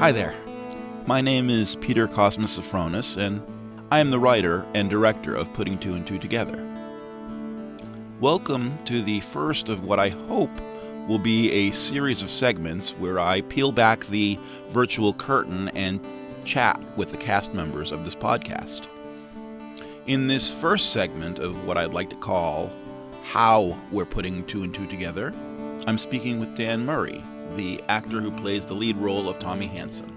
Hi there. My name is Peter Cosmas Sophronis, and I am the writer and director of Putting Two and Two Together. Welcome to the first of what I hope will be a series of segments where I peel back the virtual curtain and chat with the cast members of this podcast. In this first segment of what I'd like to call How We're Putting Two and Two Together, I'm speaking with Dan Murray, the actor who plays the lead role of Tommy Hansen.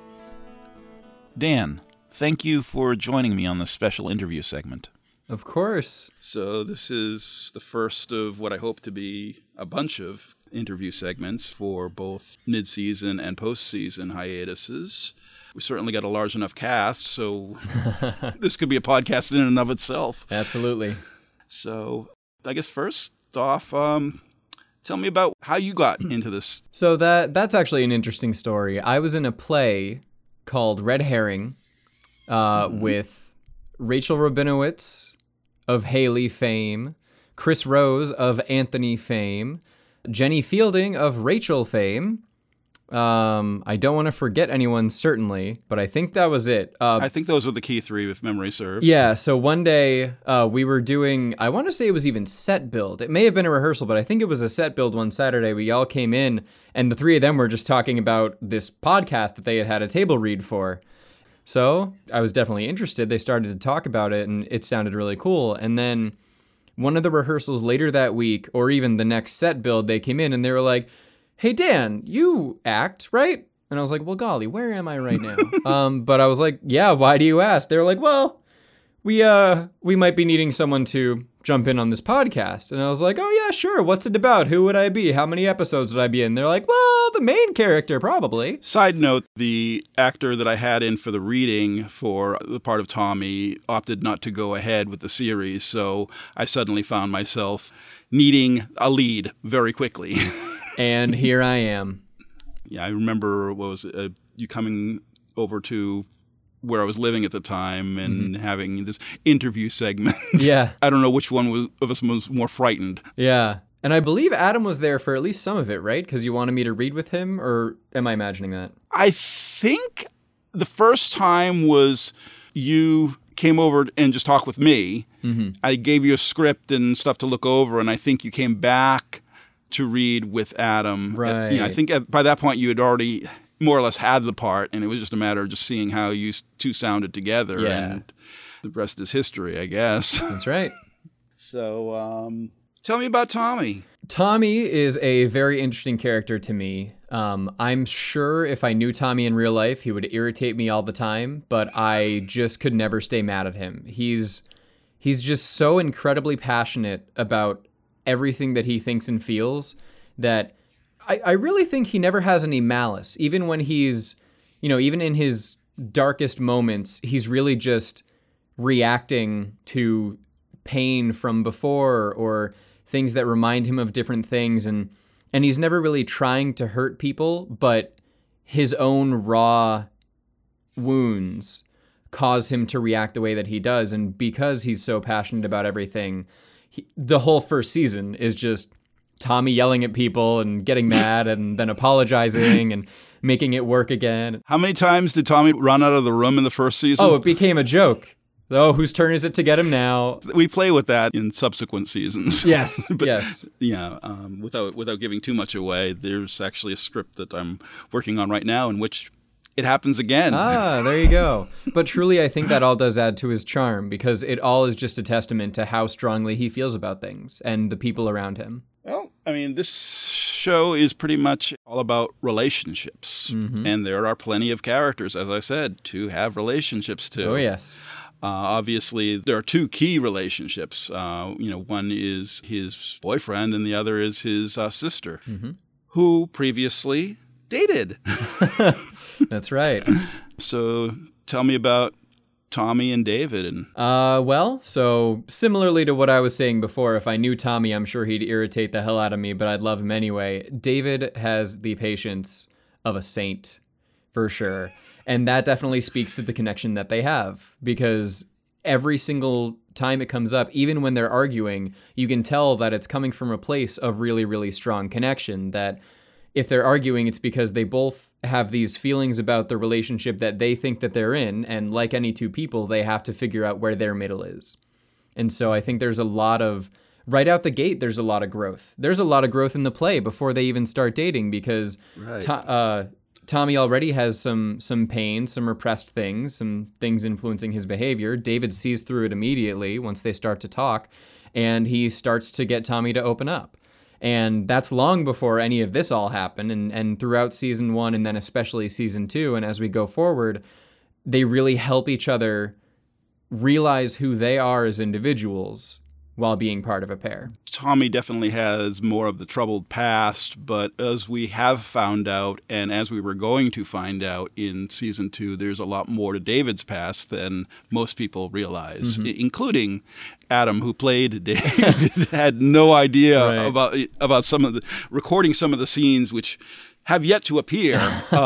Dan, thank you for joining me on this special interview segment. Of course. So this is the first of what I hope to be a bunch of interview segments for both mid-season and post-season hiatuses. We certainly got a large enough cast, so this could be a podcast in and of itself. Absolutely. So I guess first off, tell me about how you got into this. So that's actually an interesting story. I was in a play called Red Herring with Rachel Rabinowitz of Haley fame, Chris Rose of Anthony fame, Jenny Fielding of Rachel fame. I don't want to forget anyone, certainly, but I think that was it. I think those were the key three, if memory serves. Yeah, so one day we were doing, I want to say it was even set build. It may have been a rehearsal, but I think it was a set build one Saturday. We all came in, and the three of them were just talking about this podcast that they had a table read for. So I was definitely interested. They started to talk about it, and it sounded really cool. And then one of the rehearsals later that week, or even the next set build, they came in and they were like, "Hey, Dan, you act, right?" And I was like, "Well, golly, where am I right now?" But I was like, "Yeah, why do you ask?" They were like, "Well, we might be needing someone to jump in on this podcast." And I was like, "Oh, yeah, sure. What's it about? Who would I be? How many episodes would I be in?" They're like, "Well, the main character, probably." Side note, the actor that I had in for the reading for the part of Tommy opted not to go ahead with the series, so I suddenly found myself needing a lead very quickly. And here I am. Yeah, I remember you coming over to where I was living at the time and having this interview segment. Yeah. I don't know which one of us was more frightened. Yeah. And I believe Adam was there for at least some of it, right? Because you wanted me to read with him, or am I imagining that? I think the first time was you came over and just talked with me. Mm-hmm. I gave you a script and stuff to look over, and I think you came back to read with Adam. Right. I think by that point you had already more or less had the part, and it was just a matter of just seeing how you two sounded together. Yeah. And the rest is history, I guess. That's right. So tell me about Tommy. Tommy is a very interesting character to me. I'm sure if I knew Tommy in real life, he would irritate me all the time, but I just could never stay mad at him. He's just so incredibly passionate about everything that he thinks and feels that I really think he never has any malice. Even when he's, even in his darkest moments, he's really just reacting to pain from before or things that remind him of different things. And he's never really trying to hurt people, but his own raw wounds cause him to react the way that he does. And because he's so passionate about everything, the whole first season is just Tommy yelling at people and getting mad and then apologizing and making it work again. How many times did Tommy run out of the room in the first season? Oh, it became a joke. Oh, whose turn is it to get him now? We play with that in subsequent seasons. Yes, but, yes. Yeah, without giving too much away, there's actually a script that I'm working on right now in which it happens again. Ah, there you go. But truly, I think that all does add to his charm because it all is just a testament to how strongly he feels about things and the people around him. Well, I mean, this show is pretty much all about relationships. Mm-hmm. And there are plenty of characters, as I said, to have relationships to. Oh, yes. Obviously, there are two key relationships. One is his boyfriend and the other is his sister, who previously dated. That's right. So tell me about Tommy and David. Well, so similarly to what I was saying before, if I knew Tommy, I'm sure he'd irritate the hell out of me, but I'd love him anyway. David has the patience of a saint, for sure. And that definitely speaks to the connection that they have, because every single time it comes up, even when they're arguing, you can tell that it's coming from a place of really, really strong connection, that if they're arguing, it's because they both have these feelings about the relationship that they think that they're in. And like any two people, they have to figure out where their middle is. And so I think there's a lot of, right out the gate, there's a lot of growth. There's a lot of growth in the play before they even start dating, because Tommy already has some pain, some repressed things, some things influencing his behavior. David sees through it immediately once they start to talk, and he starts to get Tommy to open up. And that's long before any of this all happened. And throughout season 1, and then especially season 2, and as we go forward, they really help each other realize who they are as individuals while being part of a pair. Tommy definitely has more of the troubled past, but as we have found out, and as we were going to find out in season 2, there's a lot more to David's past than most people realize, including Adam, who played David, had no idea about some of the recording some of the scenes, which have yet to appear.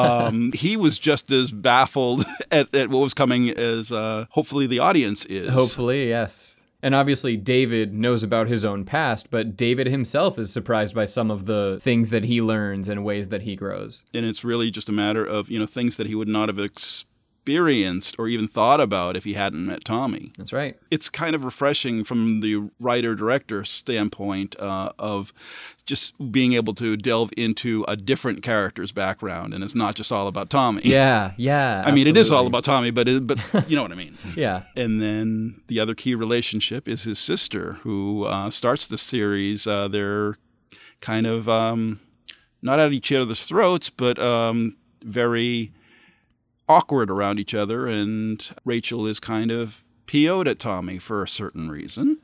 He was just as baffled at what was coming as hopefully the audience is. Hopefully, yes. And obviously David knows about his own past, but David himself is surprised by some of the things that he learns and ways that he grows. And it's really just a matter of, things that he would not have experienced or even thought about if he hadn't met Tommy. That's right. It's kind of refreshing from the writer-director standpoint of just being able to delve into a different character's background, and it's not just all about Tommy. Yeah. I mean, it is all about Tommy, but you know what I mean. Yeah. And then the other key relationship is his sister, who starts the series. They're kind of not at each other's throats, but very awkward around each other, and Rachel is kind of PO'd at Tommy for a certain reason.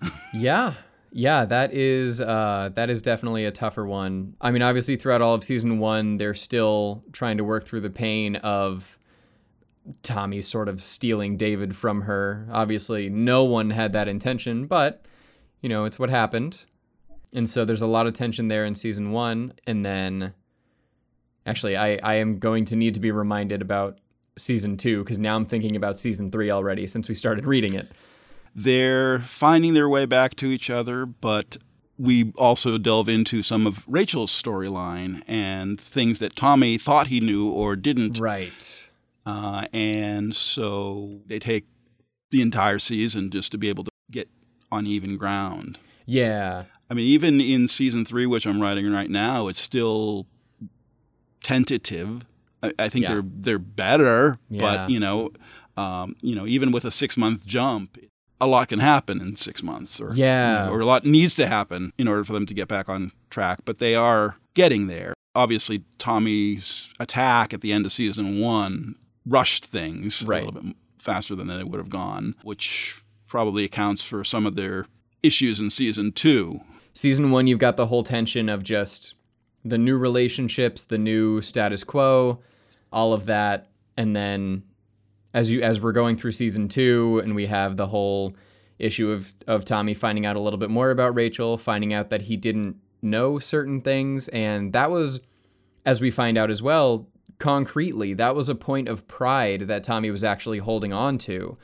Yeah, that is definitely a tougher one. I mean, obviously throughout all of season 1, they're still trying to work through the pain of Tommy sort of stealing David from her. Obviously, no one had that intention, but, it's what happened. And so there's a lot of tension there in season 1. And then, actually, I am going to need to be reminded about season 2, because now I'm thinking about season 3 already since we started reading it. They're finding their way back to each other, but we also delve into some of Rachel's storyline and things that Tommy thought he knew or didn't. Right. And so they take the entire season just to be able to get on even ground. Yeah. I mean, even in season 3, which I'm writing right now, it's still tentative. I think they're better, but even with a 6-month jump, a lot can happen in 6 months, or a lot needs to happen in order for them to get back on track. But they are getting there. Obviously, Tommy's attack at the end of season 1 rushed things a little bit faster than they would have gone, which probably accounts for some of their issues in season 2. Season 1, you've got the whole tension of just the new relationships, the new status quo, all of that, and then as we're going through season 2, and we have the whole issue of Tommy finding out a little bit more about Rachel, finding out that he didn't know certain things, and that was, as we find out as well, concretely, that was a point of pride that Tommy was actually holding on to.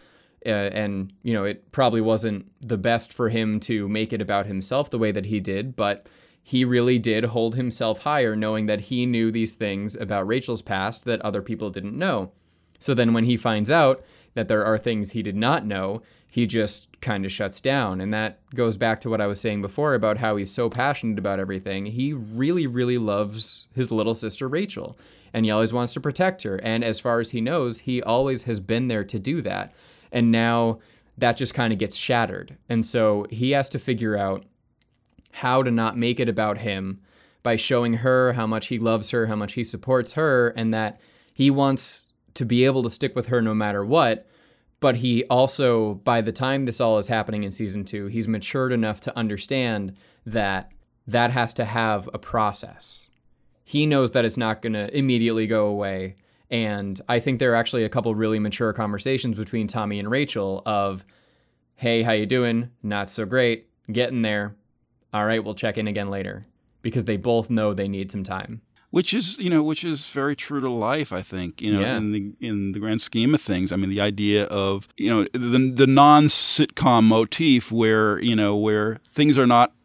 And, it probably wasn't the best for him to make it about himself the way that he did, but he really did hold himself higher, knowing that he knew these things about Rachel's past that other people didn't know. So then when he finds out that there are things he did not know, he just kind of shuts down. And that goes back to what I was saying before about how he's so passionate about everything. He really, really loves his little sister, Rachel, and he always wants to protect her. And as far as he knows, he always has been there to do that. And now that just kind of gets shattered. And so he has to figure out how to not make it about him by showing her how much he loves her, how much he supports her, and that he wants to be able to stick with her no matter what. But he also, by the time this all is happening in season 2, he's matured enough to understand that that has to have a process. He knows that it's not going to immediately go away. And I think there are actually a couple really mature conversations between Tommy and Rachel of, hey, how you doing? Not so great. Getting there. All right, we'll check in again later. Because they both know they need some time. Which is very true to life, I think, in the grand scheme of things. I mean, the idea of, the non-sitcom motif where things are not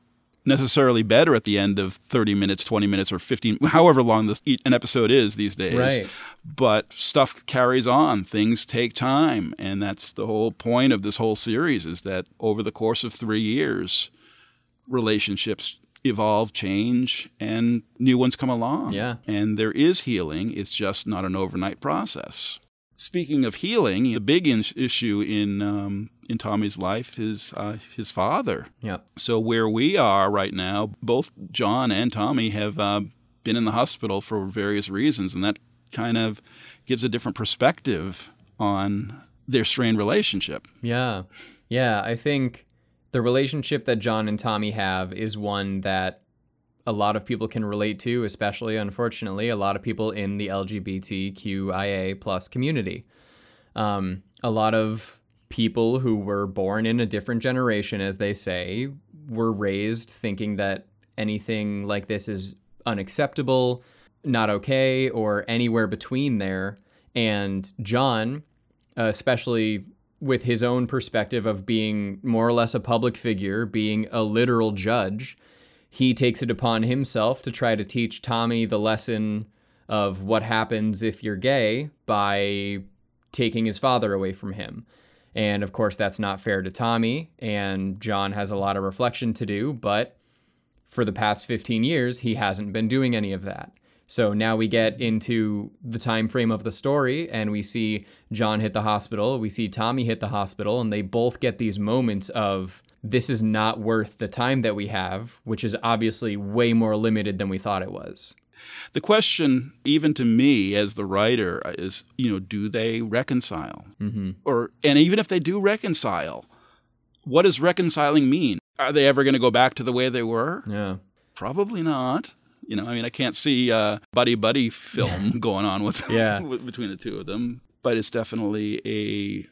necessarily better at the end of 30 minutes, 20 minutes, or 15, however long an episode is these days. Right. But stuff carries on. Things take time. And that's the whole point of this whole series, is that over the course of 3 years, relationships evolve, change, and new ones come along. Yeah. And there is healing. It's just not an overnight process. Speaking of healing, the big issue in Tommy's life is his father. Yep. So where we are right now, both John and Tommy have been in the hospital for various reasons, and that kind of gives a different perspective on their strained relationship. Yeah. Yeah, I think the relationship that John and Tommy have is one that a lot of people can relate to, especially, unfortunately, a lot of people in the LGBTQIA plus community. A lot of people who were born in a different generation, as they say, were raised thinking that anything like this is unacceptable, not okay, or anywhere between there. And John, especially with his own perspective of being more or less a public figure, being a literal judge, he takes it upon himself to try to teach Tommy the lesson of what happens if you're gay by taking his father away from him. And of course, that's not fair to Tommy, and John has a lot of reflection to do, but for the past 15 years, he hasn't been doing any of that. So now we get into the time frame of the story, and we see John hit the hospital, we see Tommy hit the hospital, and they both get these moments of, this is not worth the time that we have, which is obviously way more limited than we thought it was. The question, even to me as the writer, is, do they reconcile? Mm-hmm. And even if they do reconcile, what does reconciling mean? Are they ever going to go back to the way they were? Yeah. Probably not. I can't see a buddy film going on with between the two of them. But it's definitely a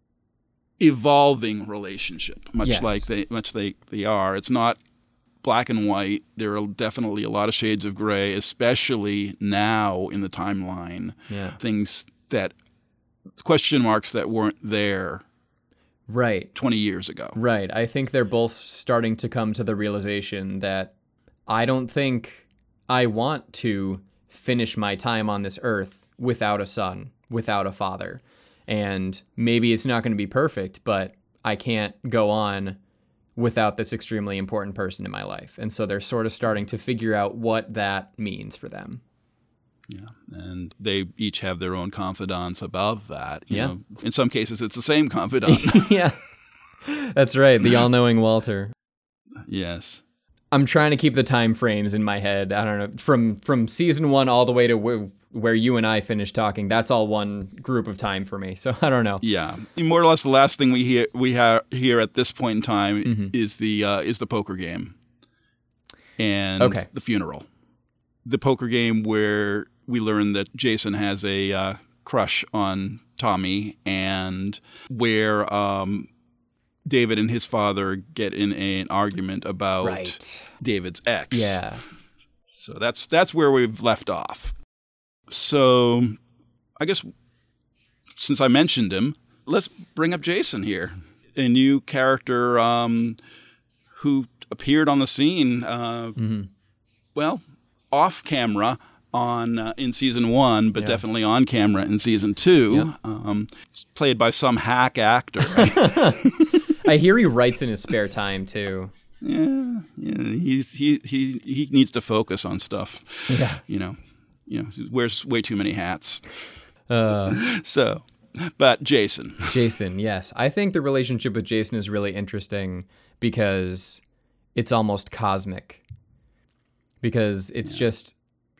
evolving relationship, much like they are. It's not black and white. There are definitely a lot of shades of gray, especially now in the timeline. Yeah. Things that, question marks that weren't there right 20 years ago. Right. I think they're both starting to come to the realization that I don't think I want to finish my time on this earth without a son, without a father. And maybe it's not going to be perfect, but I can't go on without this extremely important person in my life. And so they're sort of starting to figure out what that means for them. Yeah, and they each have their own confidants above that. You know, in some cases, it's the same confidant. Yeah, that's right. The all-knowing Walter. Yes. I'm trying to keep the time frames in my head. I don't know, from season 1 all the way to where you and I finished talking. That's all one group of time for me. So I don't know. Yeah, more or less the last thing we hear at this point in time is the poker game and the funeral. The poker game where we learn that Jason has a crush on Tommy, and where David and his father get in an argument about David's ex. Yeah. So that's where we've left off. So I guess since I mentioned him, let's bring up Jason here, a new character who appeared on the scene, well, off camera in season 1, but definitely on camera in season 2. Yep. Played by some hack actor. I hear he writes in his spare time too. Yeah. He needs to focus on stuff. Yeah. He wears way too many hats. But Jason. Jason, yes. I think the relationship with Jason is really interesting because it's almost cosmic. Because it's just...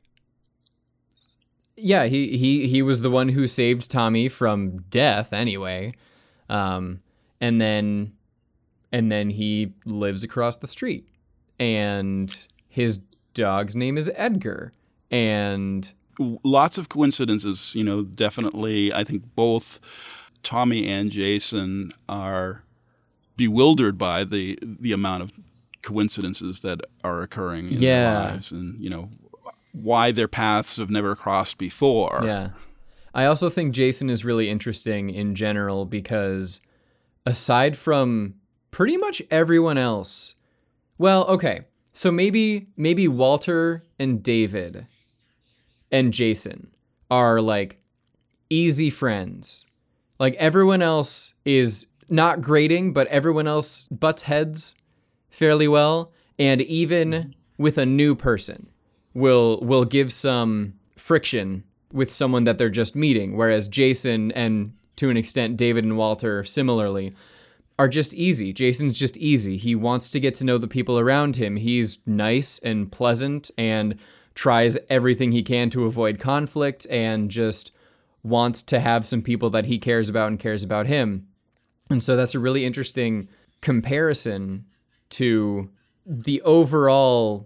Yeah, he was the one who saved Tommy from death anyway. And then he lives across the street. And his dog's name is Edgar. And lots of coincidences, definitely. I think both Tommy and Jason are bewildered by the amount of coincidences that are occurring in their lives, and why their paths have never crossed before. Yeah. I also think Jason is really interesting in general because aside from pretty much everyone else, well, okay, So maybe Walter and David and Jason are like easy friends. Like everyone else is not grating, but everyone else butts heads fairly well. And even with a new person will give some friction with someone that they're just meeting. Whereas Jason and to an extent, David and Walter similarly are just easy. Jason's just easy. He wants to get to know the people around him. He's nice and pleasant and tries everything he can to avoid conflict and just wants to have some people that he cares about and cares about him. And so that's a really interesting comparison to the overall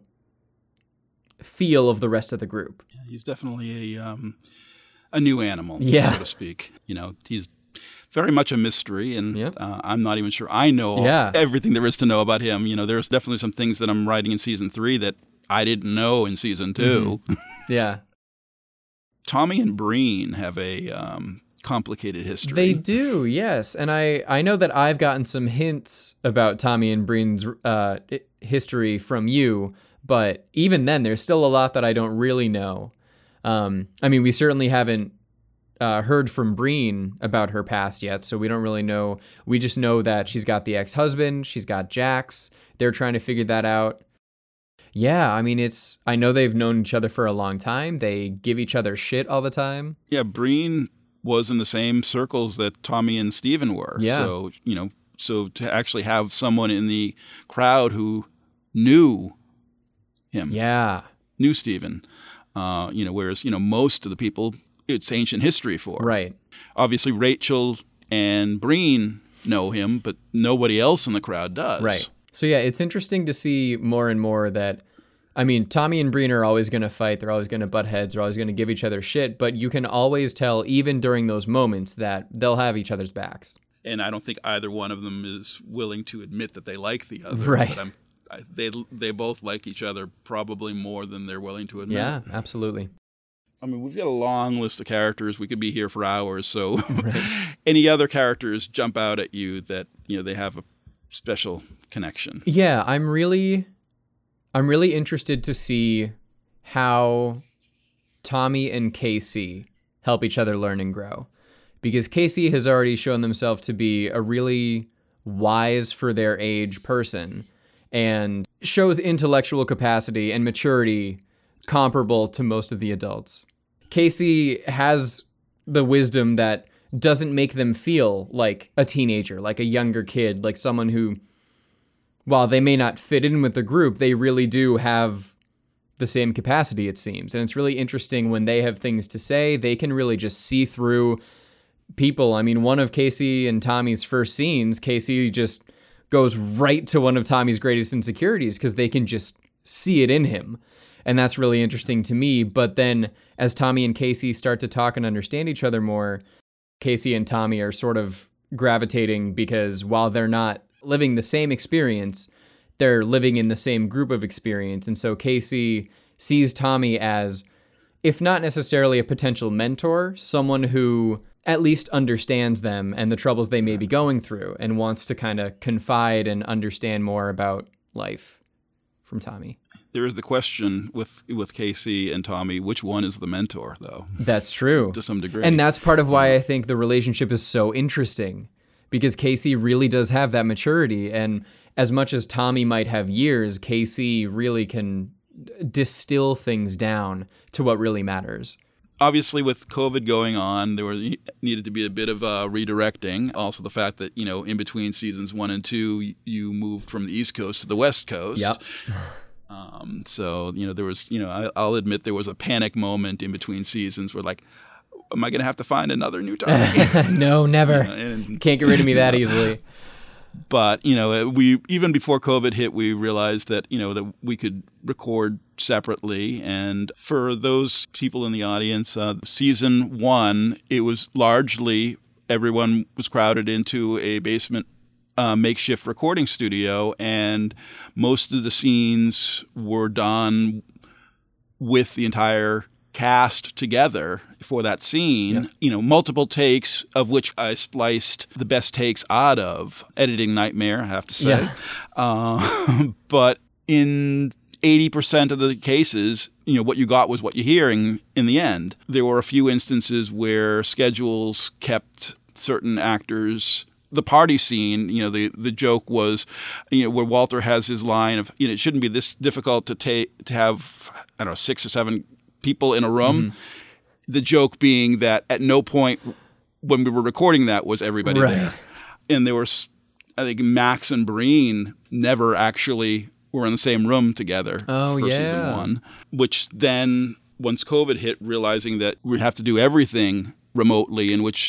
feel of the rest of the group. Yeah, he's definitely a new animal, so to speak. He's very much a mystery, and I'm not even sure I know everything there is to know about him. There's definitely some things that I'm writing in season 3 that I didn't know in season 2. Mm-hmm. Yeah. Tommy and Breen have a complicated history. They do, yes. And I know that I've gotten some hints about Tommy and Breen's history from you, but even then, there's still a lot that I don't really know. We certainly haven't heard from Breen about her past yet, so we don't really know. We just know that she's got the ex-husband, she's got Jax. They're trying to figure that out. Yeah, I know they've known each other for a long time. They give each other shit all the time. Yeah, Breen was in the same circles that Tommy and Steven were. Yeah. So to actually have someone in the crowd who knew him. Yeah. Knew Steven. Whereas, most of the people, it's ancient history for. Right. Obviously, Rachel and Breen know him, but nobody else in the crowd does. Right. So yeah, it's interesting to see more and more that, Tommy and Breen are always going to fight. They're always going to butt heads. They're always going to give each other shit. But you can always tell, even during those moments, that they'll have each other's backs. And I don't think either one of them is willing to admit that they like the other. Right. But they both like each other probably more than they're willing to admit. Yeah, absolutely. We've got a long list of characters. We could be here for hours. So any other characters jump out at you that, they have a special connection? Yeah, I'm really interested to see how Tommy and Casey help each other learn and grow. Because Casey has already shown themselves to be a really wise for their age person and shows intellectual capacity and maturity comparable to most of the adults. Casey has the wisdom that doesn't make them feel like a teenager, like a younger kid, like someone who, while they may not fit in with the group, they really do have the same capacity, it seems. And it's really interesting when they have things to say, they can really just see through people. One of Casey and Tommy's first scenes, Casey just goes right to one of Tommy's greatest insecurities because they can just see it in him. And that's really interesting to me. But then as Tommy and Casey start to talk and understand each other more, Casey and Tommy are sort of gravitating because while they're not living the same experience, they're living in the same group of experience. And so Casey sees Tommy as, if not necessarily a potential mentor, someone who at least understands them and the troubles they may be going through and wants to kind of confide and understand more about life from Tommy. There is the question with Casey and Tommy, which one is the mentor, though? That's true. To some degree. And that's part of why I think the relationship is so interesting, because Casey really does have that maturity. And as much as Tommy might have years, Casey really can distill things down to what really matters. Obviously, with COVID going on, there needed to be a bit of redirecting. Also, the fact that, in between seasons 1 and 2, you moved from the East Coast to the West Coast. Yep. So, there was, I'll admit there was a panic moment in between seasons where, like, am I going to have to find another new Tommy? No, never. Can't get rid of me that easily. But, we, even before COVID hit, we realized that, that we could record separately. And for those people in the audience, season 1, it was largely everyone was crowded into a basement makeshift recording studio, and most of the scenes were done with the entire cast together for that scene. Yeah. Multiple takes, of which I spliced the best takes out of. Editing nightmare, I have to say. Yeah. But in 80% of the cases, what you got was what you're hearing in the end. There were a few instances where schedules kept certain actors. The party scene, the joke was, where Walter has his line of, it shouldn't be this difficult to have, I don't know, 6 or 7 people in a room. Mm-hmm. The joke being that at no point when we were recording that was everybody there. And there were, I think, Max and Breen never actually were in the same room together for season 1, which then, once COVID hit, realizing that we have to do everything remotely, in which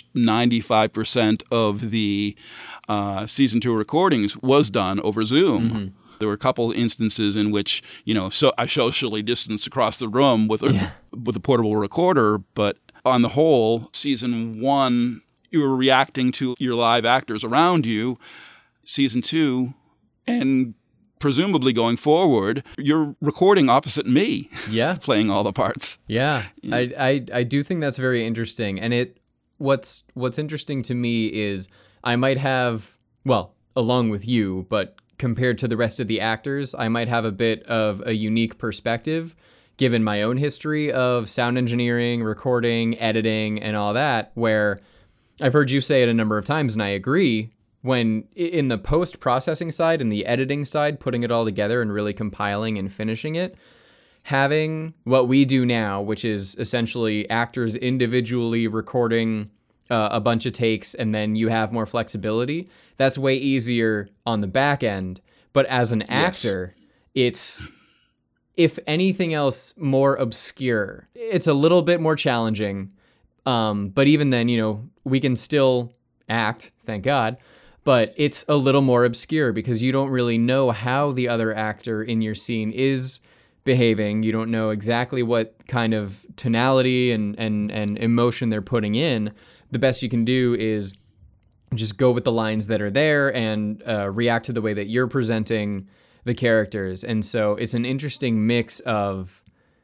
95% of the season 2 recordings was done over Zoom. Mm-hmm. There were a couple instances in which, so I socially distanced across the room with a portable recorder, but on the whole, season 1, you were reacting to your live actors around you. Season 2, and presumably going forward, you're recording opposite me, playing all the parts. Yeah. I do think that's very interesting. And what's interesting to me is I might have, well, along with you, but compared to the rest of the actors, I might have a bit of a unique perspective, given my own history of sound engineering, recording, editing, and all that, where I've heard you say it a number of times, and I agree. When in the post-processing side and the editing side, putting it all together and really compiling and finishing it, having what we do now, which is essentially actors individually recording a bunch of takes, and then you have more flexibility, that's way easier on the back end. But as an actor, it's, if anything else, more obscure. It's a little bit more challenging. But even then, we can still act, thank God. But it's a little more obscure because you don't really know how the other actor in your scene is behaving. You don't know exactly what kind of tonality and emotion they're putting in. The best you can do is just go with the lines that are there and react to the way that you're presenting the characters. And so it's an interesting mix of,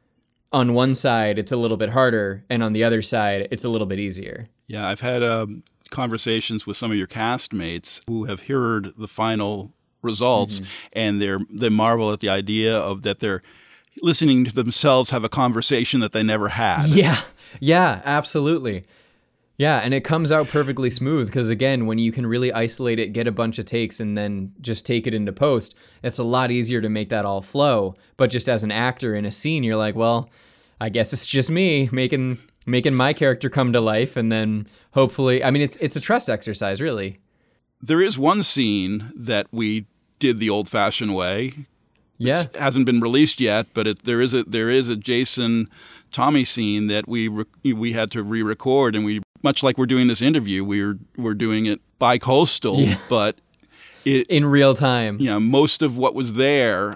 on one side, it's a little bit harder, and on the other side, it's a little bit easier. Yeah, I've had conversations with some of your castmates who have heard the final results, and they marvel at the idea of that they're listening to themselves have a conversation that they never had. Yeah, absolutely. Yeah, and it comes out perfectly smooth because, again, when you can really isolate it, get a bunch of takes, and then just take it into post, it's a lot easier to make that all flow. But just as an actor in a scene, you're like, well, I guess it's just me making my character come to life, and then hopefully, I mean, it's a trust exercise, really. There is one scene that we did the old-fashioned way. Yeah, it hasn't been released yet, but there is a Jason Tommy scene that we had to re-record, and we, much like we're doing this interview, we're doing it bi-coastal, but in real time. Yeah, most of what was there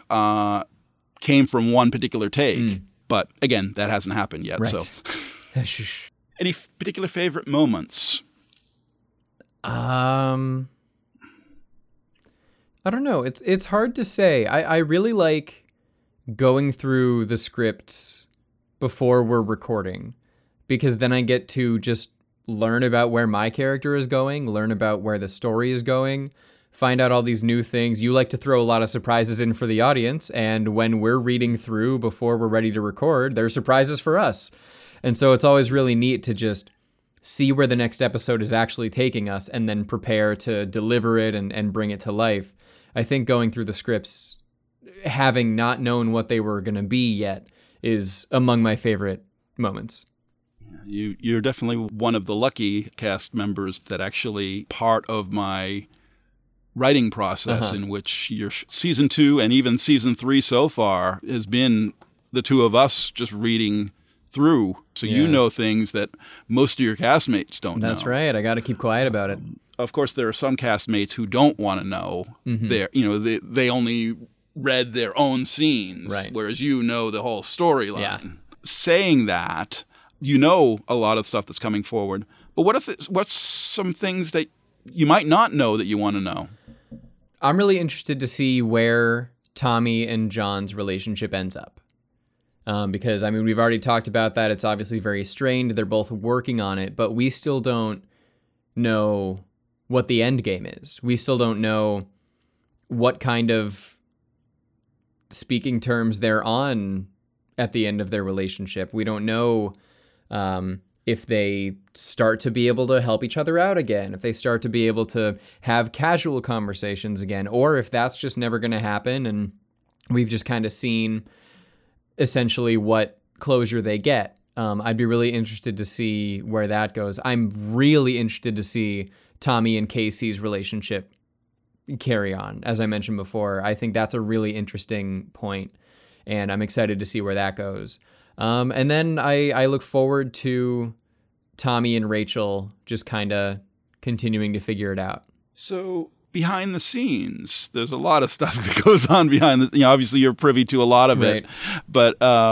came from one particular take. But again, that hasn't happened yet. Right. So, any particular favorite moments? I don't know. It's hard to say. I really like going through the scripts before we're recording, because then I get to just learn about where my character is going, learn about where the story is going, find out all these new things. You like to throw a lot of surprises in for the audience, and when we're reading through before we're ready to record, there's surprises for us. And so it's always really neat to just see where the next episode is actually taking us and then prepare to deliver it and bring it to life. I think going through the scripts, having not known what they were going to be yet, is among my favorite moments. You're definitely one of the lucky cast members that actually part of my writing process in which your season 2 and even season 3 so far has been the two of us just reading through. So you know things that most of your castmates don't know. That's right. I got to keep quiet about it. Of course, there are some castmates who don't want to know. They only read their own scenes, whereas you know the whole storyline. Yeah. Saying that, you know a lot of stuff that's coming forward. But what's some things that you might not know that you want to know? I'm really interested to see where Tommy and John's relationship ends up. Because, I mean, we've already talked about that. It's obviously very strained. They're both working on it, but we still don't know what the end game is. We still don't know what kind of speaking terms they're on at the end of their relationship. We don't know if they start to be able to help each other out again, if they start to be able to have casual conversations again, or if that's just never going to happen and we've just kind of seen essentially what closure they get. I'd be really interested to see where that goes. I'm really interested to see Tommy and Casey's relationship carry on. As I mentioned before, I think that's a really interesting point, and I'm excited to see where that goes. And then I look forward to Tommy and Rachel just kind of continuing to figure it out. So behind the scenes, there's a lot of stuff that goes on behind the, obviously you're privy to a lot of it, but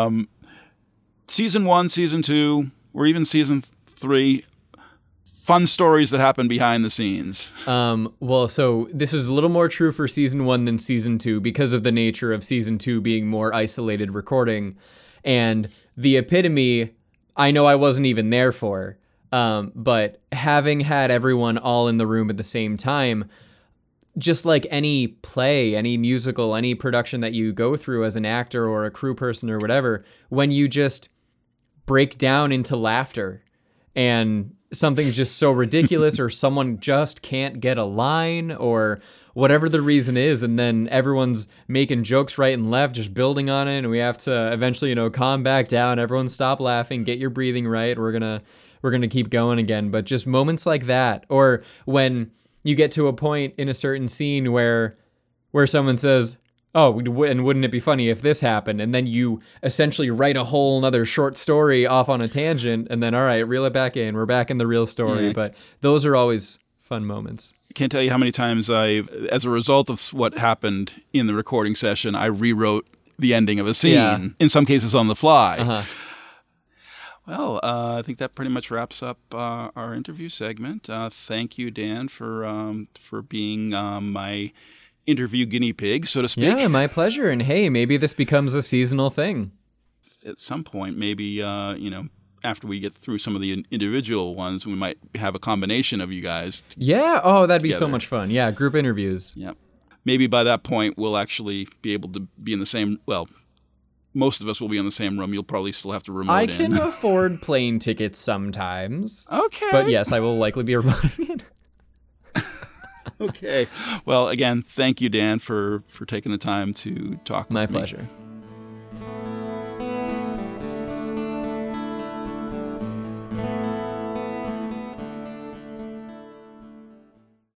season 1, season 2, or even season 3, fun stories that happen behind the scenes. Well, so this is a little more true for season 1 than season 2 because of the nature of season 2 being more isolated recording. And the epitome, I know I wasn't even there for, but having had everyone all in the room at the same time, just like any play, any musical, any production that you go through as an actor or a crew person or whatever, when you just break down into laughter and something's just so ridiculous or someone just can't get a line or whatever the reason is, and then everyone's making jokes right and left, just building on it, and we have to eventually, calm back down, everyone stop laughing, get your breathing right, we're gonna keep going again. But just moments like that, or when you get to a point in a certain scene where someone says, oh, and wouldn't it be funny if this happened? And then you essentially write a whole another short story off on a tangent, and then, all right, reel it back in. We're back in the real story. But those are always fun moments. I can't tell you how many times as a result of what happened in the recording session, I rewrote the ending of a scene, in some cases on the fly. Uh-huh. Well, I think that pretty much wraps up our interview segment. Thank you, Dan, for being my interview guinea pig, so to speak. Yeah, my pleasure. And hey, maybe this becomes a seasonal thing. At some point, maybe, after we get through some of the individual ones, we might have a combination of you guys. Yeah. Oh, that'd be so much fun. Yeah, group interviews. Yeah. Maybe by that point, we'll actually be able to be in the same, well, most of us will be in the same room. You'll probably still have to remote in. I can afford plane tickets sometimes. Okay. But yes, I will likely be remoting in. Okay. Well, again, thank you, Dan, for taking the time to talk with me. My pleasure.